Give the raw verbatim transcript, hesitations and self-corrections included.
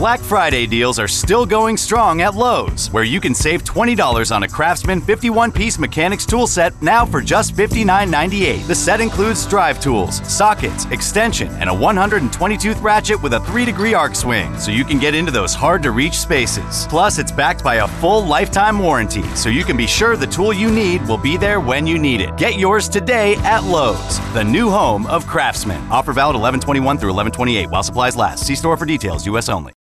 Black Friday deals are still going strong at Lowe's, where you can save twenty dollars on a Craftsman fifty-one piece mechanics tool set now for just fifty-nine ninety-eight. The set includes drive tools, sockets, extension, and a one hundred twenty tooth ratchet with a three degree arc swing, so you can get into those hard-to-reach spaces. Plus, it's backed by a full lifetime warranty, so you can be sure the tool you need will be there when you need it. Get yours today at Lowe's, the new home of Craftsman. Offer valid eleven twenty-one through eleven twenty-eight while supplies last. See store for details. U S only.